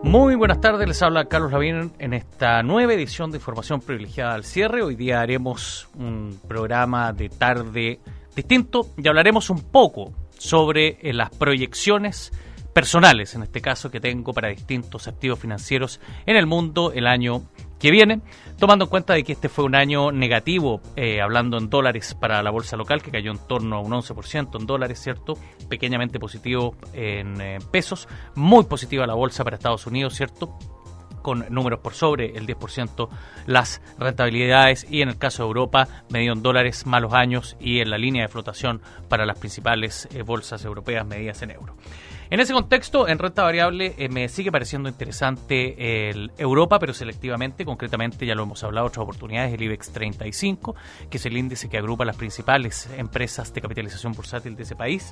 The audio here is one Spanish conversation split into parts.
Muy buenas tardes, les habla Carlos Lavín en esta nueva edición de Información Privilegiada al Cierre. Hoy día haremos un programa de tarde distinto y hablaremos un poco sobre las proyecciones personales, en este caso, que tengo para distintos activos financieros en el mundo el año que viene, tomando en cuenta de que este fue un año negativo, hablando en dólares para la bolsa local, que cayó en torno a un 11% en dólares, ¿cierto? Pequeñamente positivo en pesos, muy positiva la bolsa para Estados Unidos, ¿cierto? Con números por sobre el 10% las rentabilidades, y en el caso de Europa, medido en dólares, malos años, y en la línea de flotación para las principales bolsas europeas medidas en euro. En ese contexto, en renta variable, me sigue pareciendo interesante el Europa, pero selectivamente. Concretamente, ya lo hemos hablado otras oportunidades, el IBEX 35, que es el índice que agrupa las principales empresas de capitalización bursátil de ese país.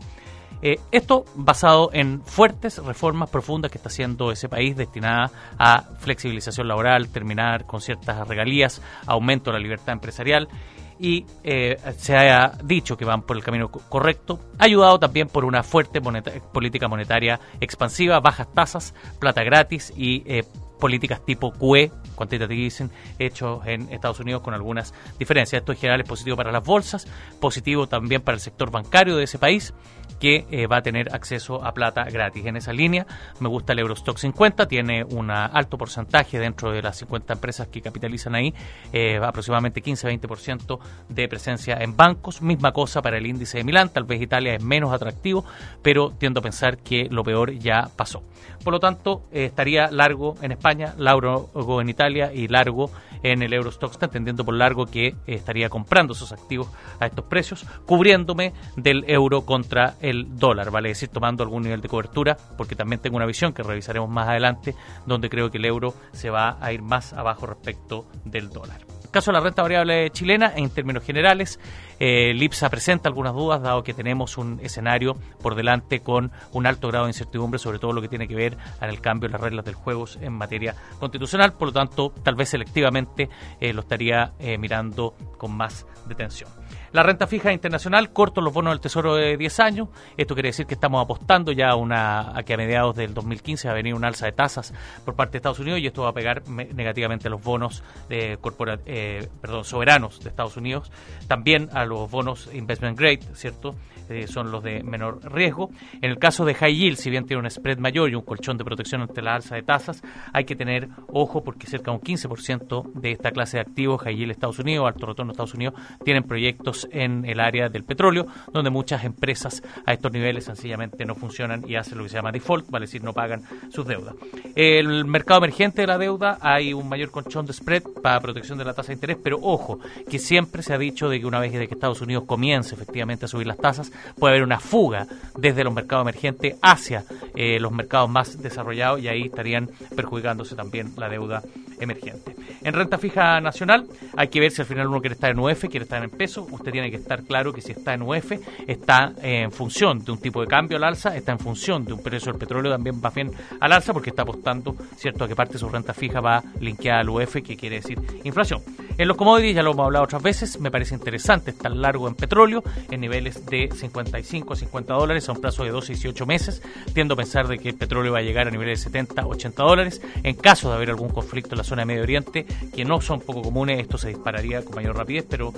Esto basado en fuertes reformas profundas que está haciendo ese país, destinada a flexibilización laboral, terminar con ciertas regalías, aumento de la libertad empresarial. Y se haya dicho que van por el camino correcto, ayudado también por una fuerte política monetaria expansiva, bajas tasas, plata gratis y políticas tipo QE, quantitative easing, hechos en Estados Unidos con algunas diferencias. Esto en general es positivo para las bolsas, positivo también para el sector bancario de ese país, que va a tener acceso a plata gratis. En esa línea me gusta el Eurostock 50, tiene un alto porcentaje dentro de las 50 empresas que capitalizan ahí, aproximadamente 15-20% de presencia en bancos. Misma cosa para el índice de Milán, tal vez Italia es menos atractivo, pero tiendo a pensar que lo peor ya pasó. Por lo tanto, estaría largo en España, largo en Italia y largo en el Eurostock, entendiendo por largo que estaría comprando esos activos a estos precios, cubriéndome del euro contra el dólar, vale decir, tomando algún nivel de cobertura, porque también tengo una visión que revisaremos más adelante, donde creo que el euro se va a ir más abajo respecto del dólar. En caso de la renta variable chilena, en términos generales, el IPSA presenta algunas dudas, dado que tenemos un escenario por delante con un alto grado de incertidumbre, sobre todo lo que tiene que ver en el cambio de las reglas del juego en materia constitucional. Por lo tanto, tal vez selectivamente lo estaría mirando con más detención. La renta fija internacional, corto los bonos del Tesoro de 10 años. Esto quiere decir que estamos apostando ya a que a mediados del 2015 va a venir un alza de tasas por parte de Estados Unidos, y esto va a pegar negativamente a los bonos soberanos de Estados Unidos. También a los bonos investment grade, ¿cierto? Son los de menor riesgo. En el caso de high yield, si bien tiene un spread mayor y un colchón de protección ante la alza de tasas, hay que tener ojo, porque cerca de un 15% de esta clase de activos, high yield Estados Unidos, alto retorno Estados Unidos, tienen proyectos en el área del petróleo, donde muchas empresas a estos niveles sencillamente no funcionan y hacen lo que se llama default, vale decir, no pagan sus deudas. El mercado emergente de la deuda, hay un mayor colchón de spread para protección de la tasa de interés, pero ojo, que siempre se ha dicho de que una vez de que Estados Unidos comience efectivamente a subir las tasas, puede haber una fuga desde los mercados emergentes hacia los mercados más desarrollados, y ahí estarían perjudicándose también la deuda emergente. En renta fija nacional, hay que ver si al final uno quiere estar en UF, quiere estar en peso. Usted tiene que estar claro que si está en UF, está en función de un tipo de cambio al alza, está en función de un precio del petróleo también va bien al alza, porque está apostando, ¿cierto?, a que parte de su renta fija va linkeada al UF, que quiere decir inflación. En los commodities, ya lo hemos hablado otras veces, me parece interesante estar largo en petróleo, en niveles de 55 a 50 dólares a un plazo de 12 y 18 meses. Tiendo a pensar de que el petróleo va a llegar a niveles de 70 a 80 dólares. En caso de haber algún conflicto en la zona de Medio Oriente, que no son poco comunes, esto se dispararía con mayor rapidez, pero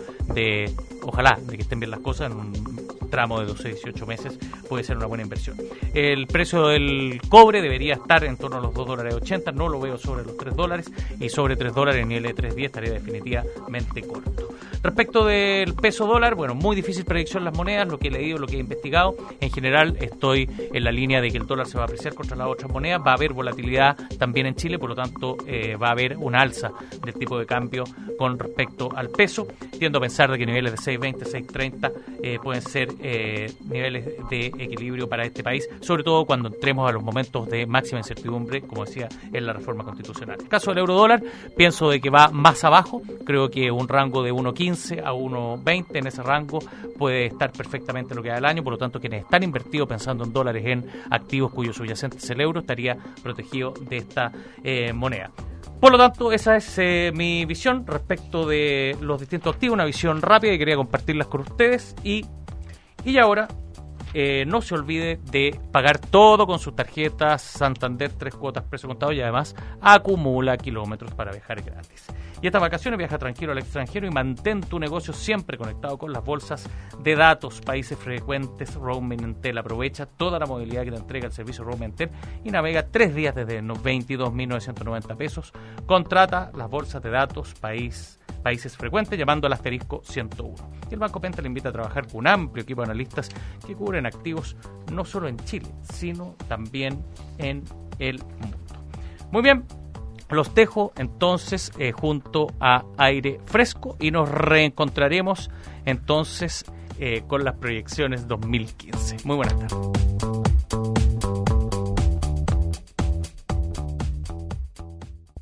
ojalá de que estén bien las cosas, en un tramo de 12 a 18 meses puede ser una buena inversión. El precio del cobre debería estar en torno a los $2.80, no lo veo sobre los $3, y sobre $3 en nivel de 3.10 estaría definitivamente corto. Respecto del peso dólar, bueno, muy difícil predicción las monedas, lo que he leído, lo que he investigado. En general estoy en la línea de que el dólar se va a apreciar contra las otras monedas, va a haber volatilidad también en Chile, por lo tanto va a haber un alza del tipo de cambio con respecto al peso. Tiendo a pensar de que niveles de 6.20, 6.30 pueden ser niveles de equilibrio para este país, sobre todo cuando entremos a los momentos de máxima incertidumbre, como decía, en la reforma constitucional. En el caso del euro dólar, pienso de que va más abajo, creo que un rango de 1.15 a 1.20, en ese rango puede estar perfectamente lo que da el año. Por lo tanto, quienes están invertidos pensando en dólares en activos cuyo subyacente es el euro, estaría protegido de esta moneda. Por lo tanto, esa es mi visión respecto de los distintos activos, una visión rápida que quería compartirlas con ustedes. Y ahora no se olvide de pagar todo con sus tarjetas Santander 3 cuotas precio contado y además acumula kilómetros para viajar gratis. Y estas vacaciones viaja tranquilo al extranjero y mantén tu negocio siempre conectado con las bolsas de datos, países frecuentes, Roaming Entel. Aprovecha toda la movilidad que te entrega el servicio Roaming Entel y navega 3 días desde 22.990 pesos. Contrata las bolsas de datos países frecuentes llamando al asterisco 101. Y el Banco Penta le invita a trabajar con un amplio equipo de analistas que cubren activos no solo en Chile, sino también en el mundo. Muy bien, los dejo entonces junto a Aire Fresco y nos reencontraremos entonces con las proyecciones 2015. Muy buenas tardes.